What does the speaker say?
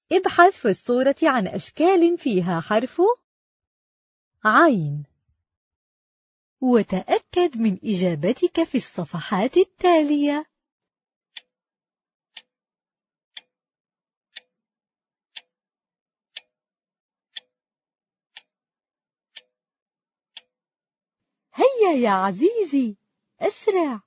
ابحث في الصورة عن أشكال فيها حرف عين. وتأكد من إجابتك في الصفحات التالية. هيا يا عزيزي، أسرع.